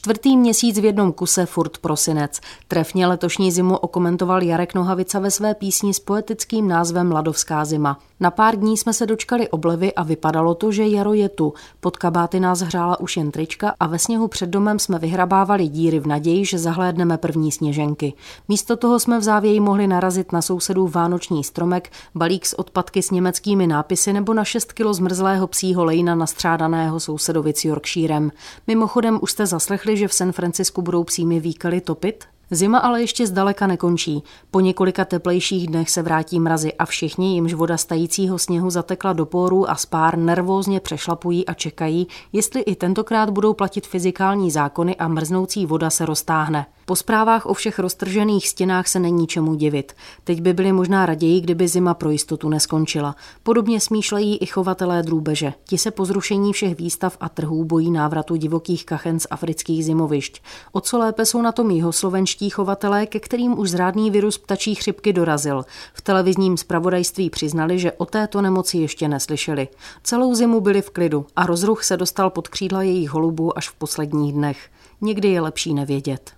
Čtvrtý měsíc v jednom kuse, furt prosinec. Trefně letošní zimu okomentoval Jarek Nohavica ve své písni s poetickým názvem Ladovská zima. Na pár dní jsme se dočkali oblevy a vypadalo to, že jaro je tu. Pod kabáty nás hřála už jen trička a ve sněhu před domem jsme vyhrabávali díry v naději, že zahlédneme první sněženky. Místo toho jsme v závěji mohli narazit na sousedův vánoční stromek, balík s odpadky s německými nápisy nebo na 6 kilo zmrzlého psího lejna nastřádaného sousedovi s Yorkshirem. Mimochodem už jste zaslechli, že v San Francisku budou psími výkaly topit? Zima ale ještě zdaleka nekončí. Po několika teplejších dnech se vrátí mrazy a všichni, jimž voda z tajícího sněhu zatekla do pórů a spár, nervózně přešlapují a čekají, jestli i tentokrát budou platit fyzikální zákony a mrznoucí voda se roztáhne. Po zprávách o všech roztržených stěnách se není čemu divit. Teď by byli možná raději, kdyby zima pro jistotu neskončila. Podobně smýšlejí i chovatelé drůbeže. Ti se po zrušení všech výstav a trhů bojí návratu divokých kachen z afrických zimovišť. O co lépe jsou na tom jihoslovenští chovatelé, ke kterým už zrádný virus ptačí chřipky dorazil. V televizním zpravodajství přiznali, že o této nemoci ještě neslyšeli. Celou zimu byli v klidu a rozruch se dostal pod křídla jejich holubů až v posledních dnech. Někdy je lepší nevědět.